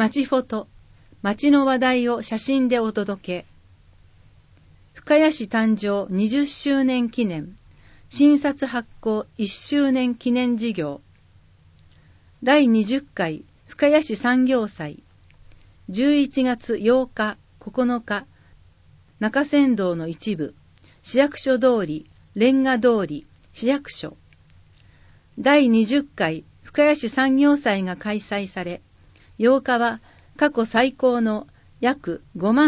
町フォト、町の話題を写真でお届け。深谷市誕生20周年記念、新札発行1周年記念事業。第20回深谷市産業祭、11月8日、9日、中山道の一部、市役所通り、レンガ通り、市役所。第20回深谷市産業祭が開催され、8日は過去最高の約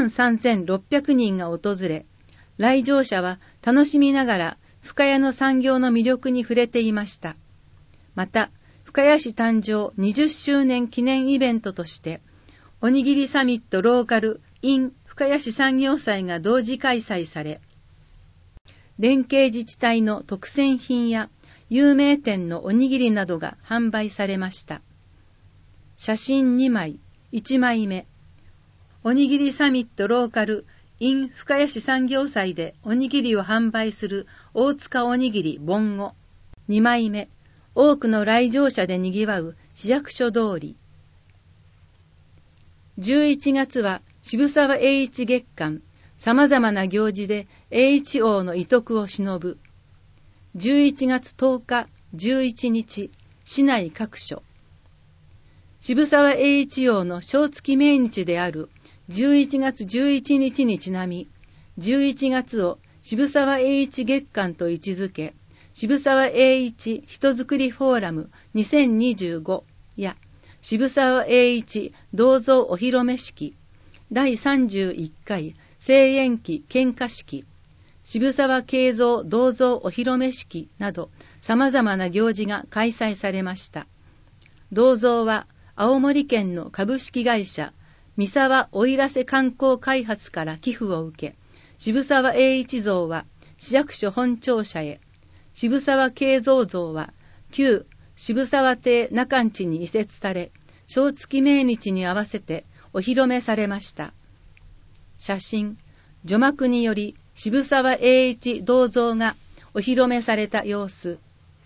53,600人が訪れ、来場者は楽しみながら深谷の産業の魅力に触れていました。また、深谷市誕生20周年記念イベントとして、おにぎりサミットローカル in 深谷市産業祭が同時開催され、連携自治体の特選品や有名店のおにぎりなどが販売されました。写真2枚、1枚目。おにぎりサミットローカル in 深谷市産業祭でおにぎりを販売する大塚おにぎりぼんご。2枚目。多くの来場者で賑わう市役所通り。11月は渋沢栄一月間、様々な行事で栄一王の遺徳を偲ぶ。11月10日、11日、市内各所。渋沢栄一王の正月命日である11月11日にちなみ、11月を渋沢栄一月間と位置づけ、渋沢栄一人づくりフォーラム2025や渋沢栄一銅像お披露目式、第31回製塩機献花式、渋沢慶三銅像お披露目式など様々な行事が開催されました。銅像は青森県の株式会社三沢奥入瀬観光開発から寄付を受け、渋沢栄一像は市役所本庁舎へ、渋沢慶三像は旧渋沢邸中地に移設され、正月命日に合わせてお披露目されました。写真、除幕により渋沢栄一銅像がお披露目された様子。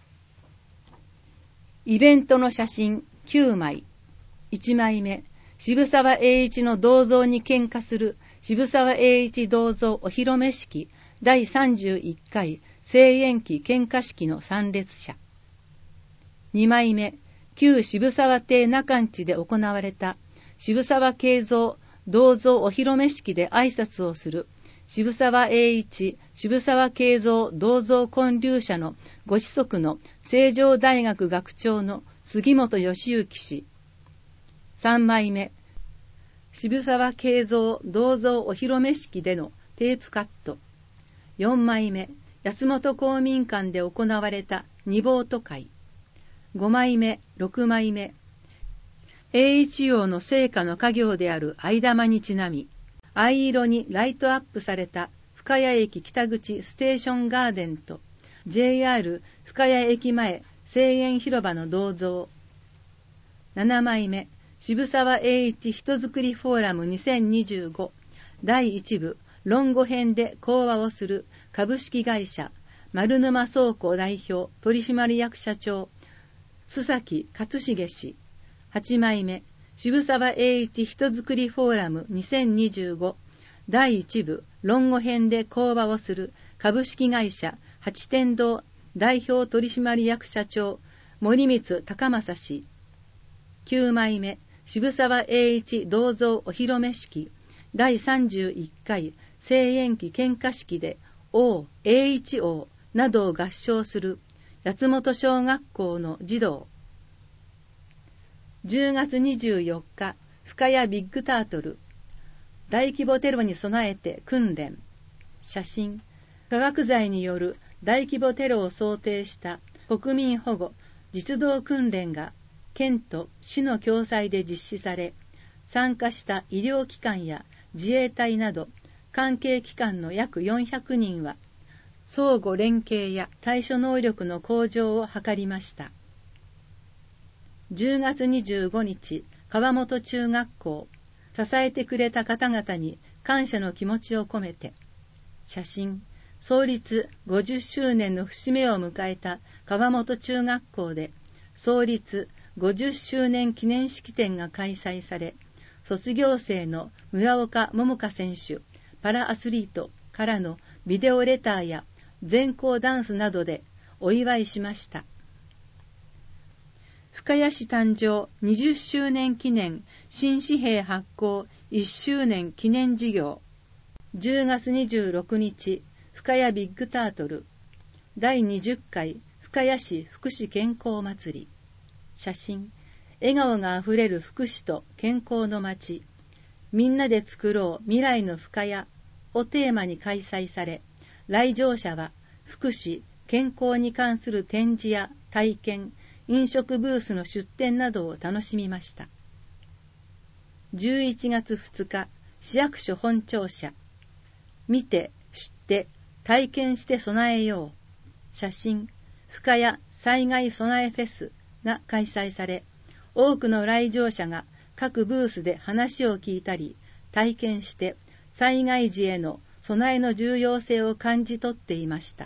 イベントの写真9枚。1枚目、渋沢栄一の銅像に献花する渋沢栄一銅像お披露目式第31回製塩機献花式の参列者。2枚目、旧渋沢邸中地で行われた渋沢慶三銅像お披露目式で挨拶をする渋沢栄一渋沢慶三銅像建立者のご子息の成城大学学長の杉本義行氏。3枚目、渋沢慶三銅像お披露目式でのテープカット。4枚目、安本公民館で行われた二ボート会。5枚目、6枚目、栄一王の生家の家業である藍玉にちなみ、藍色にライトアップされた深谷駅北口ステーションガーデンと JR 深谷駅前声援広場の銅像。7枚目、渋沢栄一人づくりフォーラム2025第1部論語編で講話をする株式会社丸沼倉庫代表取締役社長須崎勝重氏。8枚目、渋沢栄一人づくりフォーラム2025第1部論語編で講話をする株式会社八天堂代表取締役社長森光高正氏。9枚目、渋沢栄一銅像お披露目式第31回製塩機献花式で王栄一王などを合唱する八本小学校の児童。10月24日深谷ビッグタートル大規模テロに備えて訓練。写真、化学剤による大規模テロを想定した国民保護実動訓練が県と市の共催で実施され、参加した医療機関や自衛隊など関係機関の約400人は相互連携や対処能力の向上を図りました。10月25日川本中学校、支えてくれた方々に感謝の気持ちを込めて。写真、創立50周年の節目を迎えた川本中学校で創立50周年記念式典が開催され、 卒業生の村岡桃佳選手、パラアスリートからのビデオレターや全校ダンスなどでお祝いしました。深谷市誕生20周年記念新紙幣発行1周年記念事業。10月26日、深谷ビッグタートル第20回深谷市福祉健康祭り。写真、笑顔があふれる福祉と健康の街、みんなで作ろう未来の深谷をテーマに開催され、来場者は福祉・健康に関する展示や体験、飲食ブースの出展などを楽しみました。11月2日、市役所本庁舎。見て、知って、体験して備えよう。写真、深谷災害備えフェスが開催され、多くの来場者が各ブースで話を聞いたり、体験して災害時への備えの重要性を感じ取っていました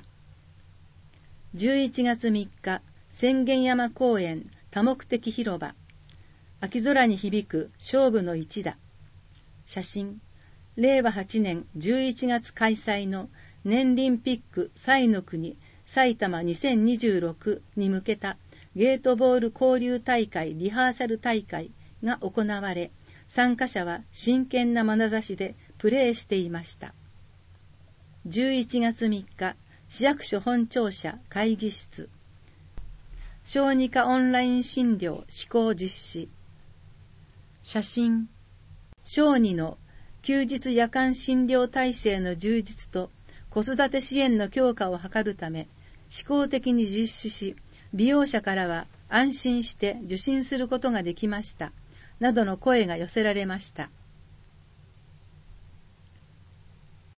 。11月3日、浅間山公園多目的広場。秋空に響く勝負の一打。写真、令和8年11月開催の年リンピック彩の国埼玉2026に向けたゲートボール交流大会リハーサル大会が行われ、参加者は真剣な眼差しでプレーしていました。11月3日、市役所本庁舎会議室。小児科オンライン診療施行実施。写真、小児の休日夜間診療体制の充実と子育て支援の強化を図るため、試行的に実施し、利用者からは安心して受診することができました、などの声が寄せられました。